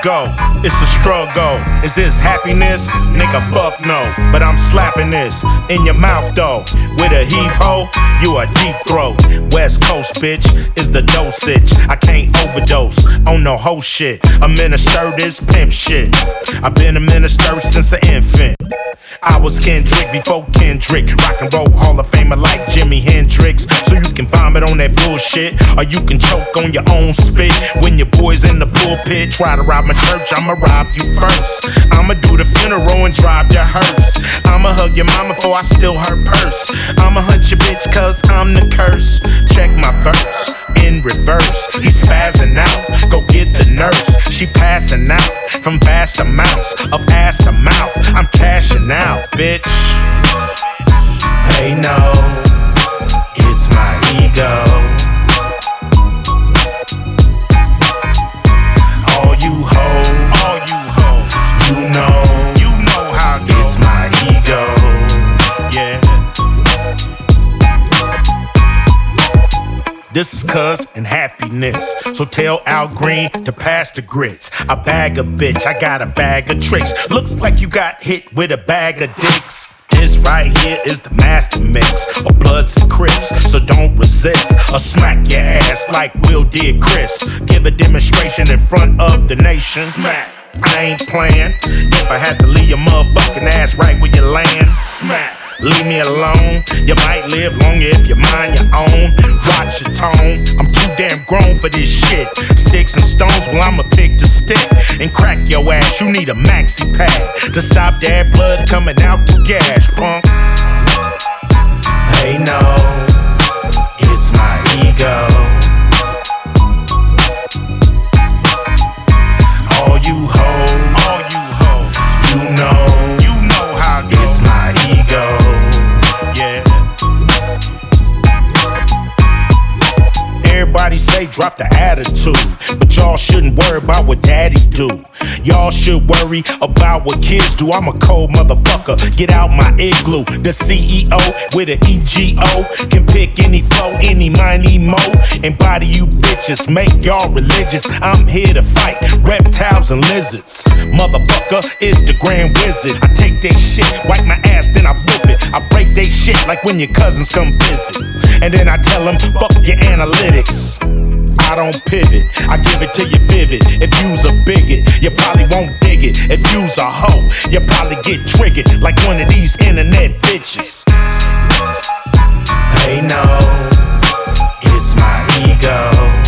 go. It's a struggle. Is this happiness? Nigga, fuck no. But I'm slapping this in your mouth though. With a heave ho, you a deep throat. West Coast bitch is the dosage. I can't overdose on no whole shit. A minister this pimp shit. I've been a minister since an infant. I was Kendrick before Kendrick. Rock and roll Hall of Famer like Jimi Hendrix. So you can vomit on that bullshit, or you can choke on your own spit. When your boys in the pulpit try to rob my church, I'ma rob you first. I'ma do the funeral and drive your hearse. I'ma hug your mama before I steal her purse. I'ma hunt your bitch cause I'm the curse. Check my verse in reverse. He's spazzing out, go get the nurse. She passing out from vast amounts of ass to mouth. I'm cashing out, bitch. They know it's my ego. All you hoes, you know how it's my ego. Yeah. This is cuz and happiness. So tell Al Green to pass the grits. I bag a bitch, I got a bag of tricks. Looks like you got hit with a bag of dicks. This right here is the master mix of Bloods and Crips, so don't resist or smack your ass like Will did Chris. Give a demonstration in front of the nation. Smack. I ain't playing. If I had to leave your motherfucking ass right where you land, smack. Leave me alone. You might live longer if you mind your own. Watch your tone. I'm too damn grown for this shit. Sticks and stones, well I'ma pick the stick and crack your ass. You need a maxi pad to stop that blood coming out the gas, punk. They know it's my ego. All you hoes, you know how it's my ego. Yeah. Everybody say drop the attitude, but y'all shouldn't worry about what daddy do. Y'all should worry about what kids do. I'm a cold motherfucker, get out my igloo. The CEO with an EGO can pick any flow, any miney mo, and body you bitches, make y'all religious. I'm here to fight reptiles and lizards. Motherfucker is the grand wizard. I take they shit, wipe my ass, then I flip it. I break they shit like when your cousins come visit. And then I tell them, fuck your analytics. I don't pivot, I give it to you vivid. If you's a bigot, you probably won't dig it. If you's a hoe, you probably get triggered like one of these internet bitches. They know it's my ego.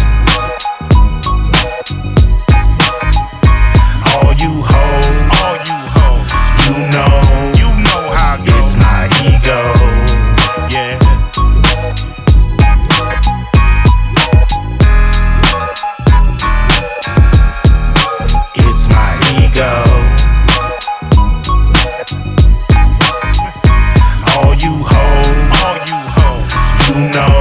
All you hoes, you know how it's my ego. Yeah. It's my ego. All you hoes, you know.